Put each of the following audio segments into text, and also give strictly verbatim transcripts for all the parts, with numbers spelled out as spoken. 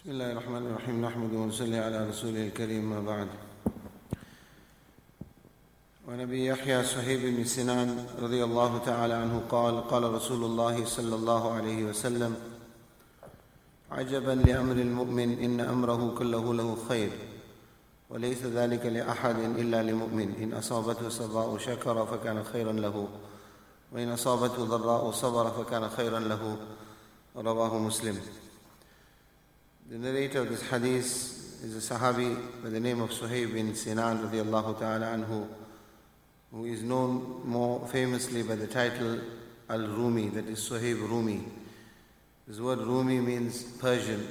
بسم الله الرحمن الرحيم نحمده ونصلي على رسوله الكريم ما بعد. ونبي يحيى صهيب بن سنان رضي الله تعالى عنه قال قال رسول الله صلى الله عليه وسلم: عجبا لأمر المؤمن إن أمره كله له خير وليس ذلك لأحد إلا لمؤمن إن أصابته سراء شكر فكان خيرا له وإن أصابته ضراء صبر فكان خيرا له. رواه Muslim. The narrator of this hadith is a Sahabi by the name of Suhaib bin Sinan radiallahu ta'ala anhu, who is known more famously by the title Al-Rumi, that is Suhaib Rumi. This word Rumi means Persian,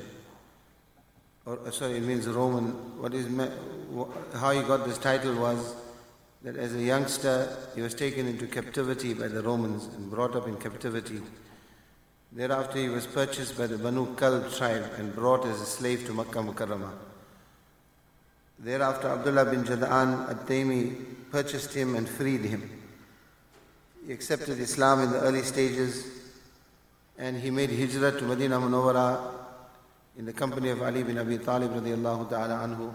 or sorry, it means Roman. What is how he got this title was that as a youngster he was taken into captivity by the Romans and brought up in captivity. Thereafter he was purchased by the Banu Kalb tribe and brought as a slave to Makkah Mukarramah. Thereafter Abdullah bin Jada'an at-Taymi purchased him and freed him. He accepted Islam in the early stages and he made hijrah to Medina Munawwara in the company of Ali bin Abi Talib radiyallahu ta'ala anhu.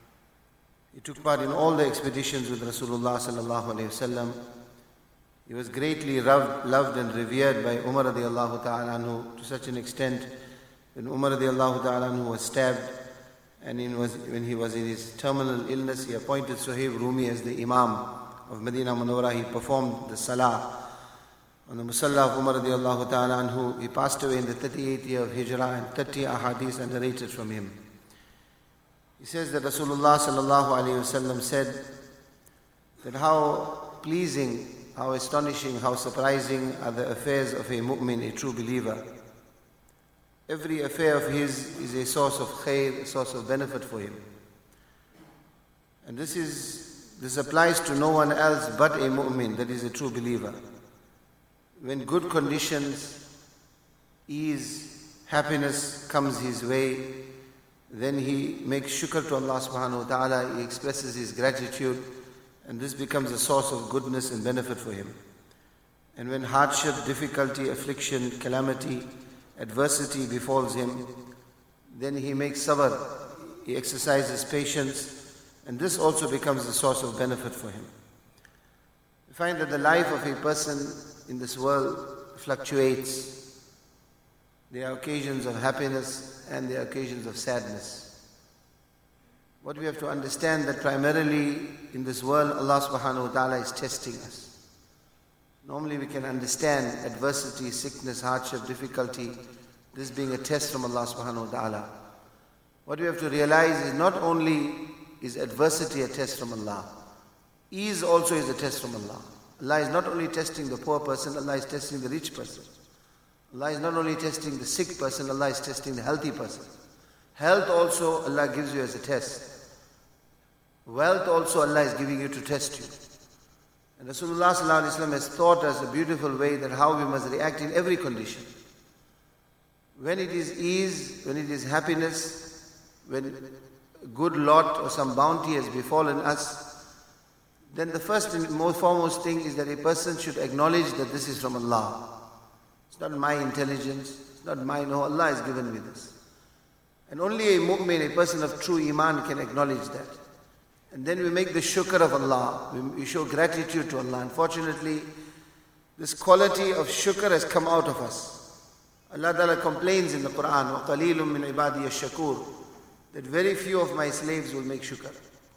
He took part in all the expeditions with Rasulullah sallallahu alayhi wasallam. He was greatly loved, loved and revered by Umar radiallahu ta'ala anhu to such an extent when Umar radiallahu ta'ala anhu was stabbed and in was, when he was in his terminal illness, he appointed Suhaib Rumi as the Imam of Medina Munawwara. He performed the Salah on the Musalla of Umar radiallahu ta'ala anhu. He passed away in the thirty-eighth year of Hijrah and thirty ahadith are narrated from him. He says that Rasulullah sallallahu alayhi wasallam said that how pleasing, how astonishing, how surprising are the affairs of a mu'min, a true believer. Every affair of his is a source of khair, a source of benefit for him. And this is this applies to no one else but a mu'min, that is a true believer. When good conditions, ease, happiness comes his way, then he makes shukr to Allah subhanahu wa ta'ala, he expresses his gratitude, and this becomes a source of goodness and benefit for him. And when hardship, difficulty, affliction, calamity, adversity befalls him, then he makes sabr, he exercises patience, and this also becomes a source of benefit for him. We find that the life of a person in this world fluctuates. There are occasions of happiness and there are occasions of sadness. What we have to understand that primarily in this world, Allah subhanahu wa ta'ala is testing us. Normally we can understand adversity, sickness, hardship, difficulty, this being a test from Allah subhanahu wa ta'ala. What we have to realize is not only is adversity a test from Allah, ease also is a test from Allah. Allah is not only testing the poor person, Allah is testing the rich person. Allah is not only testing the sick person, Allah is testing the healthy person. Health also Allah gives you as a test. Wealth also Allah is giving you to test you. And Rasulullah sallallahu alaihi wasallam has taught us a beautiful way that how we must react in every condition. When it is ease, when it is happiness, when good lot or some bounty has befallen us, then the first and most foremost thing is that a person should acknowledge that this is from Allah. It's not my intelligence, it's not mine, no, Allah has given me this. And only a mu'min, a person of true iman, can acknowledge that. And then we make the shukr of Allah. We show gratitude to Allah. Unfortunately, this quality of shukr has come out of us. Allah Ta'ala complains in the Quran, وَقَلِيلٌ مِّنْ عِبَادِيَ الشَّكُورِ, that very few of my slaves will make shukr.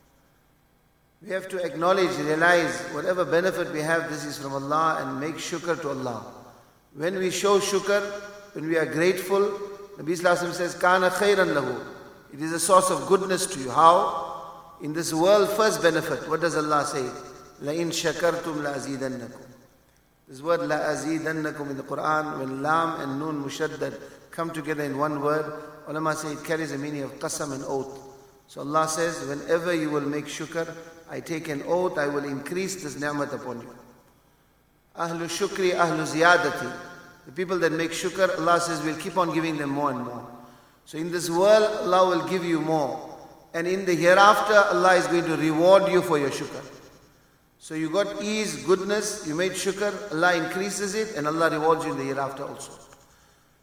We have to acknowledge, realize, whatever benefit we have, this is from Allah, and make shukr to Allah. When we show shukr, when we are grateful, Nabi Sallallahu Alaihi Wasallam says, كَانَ خَيْرًا لَهُ, it is a source of goodness to you. How? In this world, first benefit, what does Allah say? لَإِن شَكَرْتُمْ لَأَزِيدَنَّكُمْ. This word لَأَزِيدَنَّكُمْ in the Quran, when Lam and Nun Mushaddad come together in one word, ulama say it carries a meaning of qasam and oath. So Allah says, whenever you will make shukr, I take an oath, I will increase this ni'mat upon you. Ahlu shukri, ahlu ziyadati. The people that make shukr, Allah says, we'll keep on giving them more and more. So in this world, Allah will give you more. And in the hereafter, Allah is going to reward you for your shukr. So you got ease, goodness, you made shukr, Allah increases it and Allah rewards you in the hereafter also.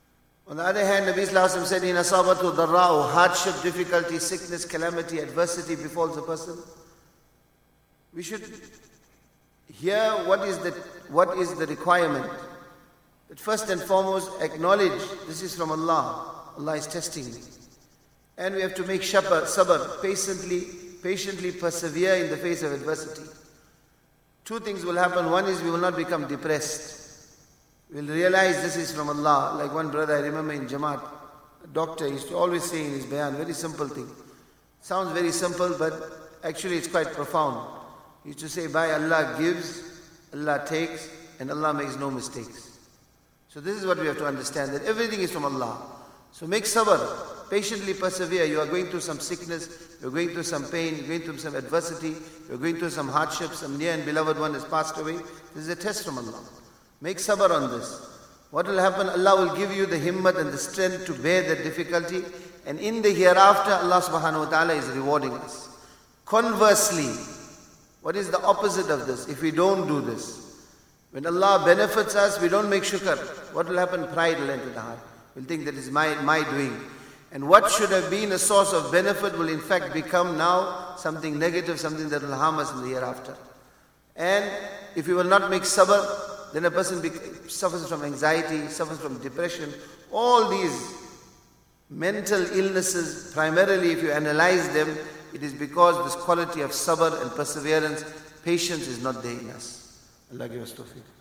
On the other hand, Nabi Sallallahu Alaihi Wasallam said, in asabatu darra'u, hardship, difficulty, sickness, calamity, adversity befalls a person. We should hear what is the, what is the requirement. That first and foremost, acknowledge this is from Allah. Allah is testing me. And we have to make sabr, sabr, patiently, patiently persevere in the face of adversity. Two things will happen. One is we will not become depressed. We'll realize this is from Allah. Like one brother I remember in Jamaat, a doctor used to always say in his bayan, very simple thing. Sounds very simple, but actually it's quite profound. He used to say, by Allah gives, Allah takes, and Allah makes no mistakes. So this is what we have to understand, that everything is from Allah. So make sabr, patiently persevere. You are going through some sickness, you are going through some pain, you are going through some adversity, you are going through some hardship, some near and beloved one has passed away. This is a test from Allah. Make sabr on this. What will happen? Allah will give you the himmat and the strength to bear that difficulty, and in the hereafter Allah subhanahu wa ta'ala is rewarding us. Conversely, what is the opposite of this? If we don't do this, when Allah benefits us, we don't make shukr. What will happen? Pride will enter the heart. We'll think that is my, my doing. And what should have been a source of benefit will in fact become now something negative, something that will harm us in the hereafter. And if we will not make sabr, then a person be, suffers from anxiety, suffers from depression. All these mental illnesses, primarily if you analyze them, it is because this quality of sabr and perseverance, patience is not there in us. Allah give us tawfiq.